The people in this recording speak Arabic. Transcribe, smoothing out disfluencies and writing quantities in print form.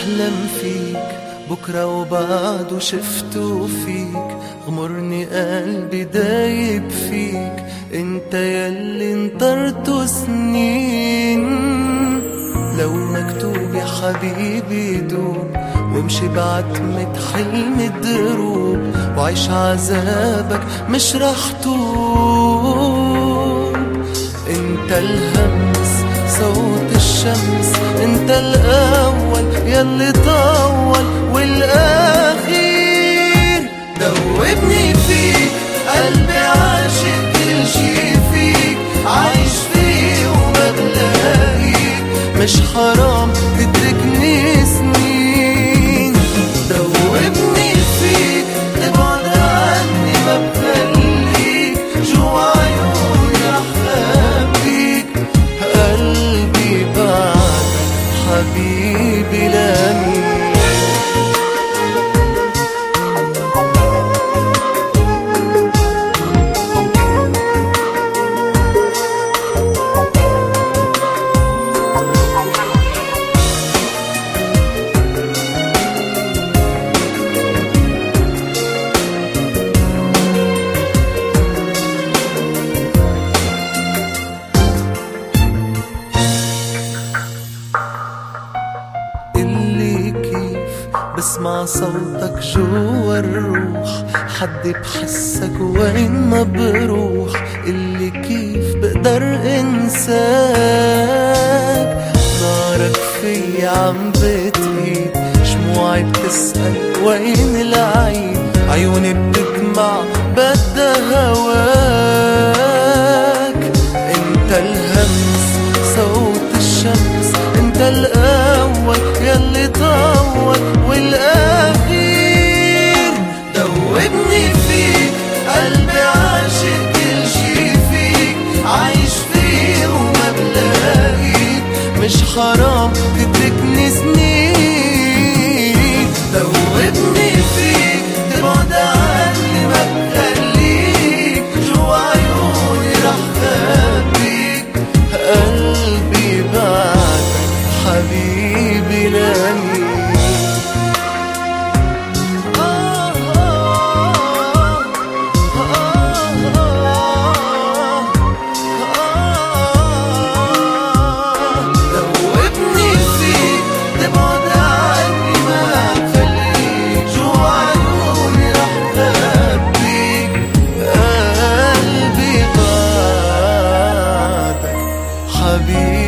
بحلم فيك بكرة وبعده شفته فيك، غمرني قلبي دايب فيك، انت ياللي انطرته سنين. لو مكتوب يا حبيبي دوب، وامشي بعتمة حلم الدروب، وعيش عذابك مش رح توب. انت الهمس صوت الشمس، انت الاول ياللي طول والاخير. دوبني فيك قلبي عاشق، كل شي فيك عايش فيه وما بلاقيك، مش حرام تتركني سنين. دوبني فيك تبعد عني ما بخليك، جوا عيوني رح خبيك، قلبي بعدك حبيبي لمين. بسمع صوتك جوا الروح، حد بحسك وين ما بروح، اللي كيف بقدر انساك. نارك في عم بتهيد، شموعي بتسأل وين العيد، عيوني بتدمع بدها هواك. انت الهمس صوت الشمس، انت الاول ياللي طول والاخير. دوبني فيك قلبي عاشق، كل شي فيك عايش فيه وما بلاقيك، مش حرام تتركني سنين. دوبني فيك تبعد عني ما بخليك، جوا عيوني رح خبيك، قلبي بعدك حبيبي لمين. حبيبي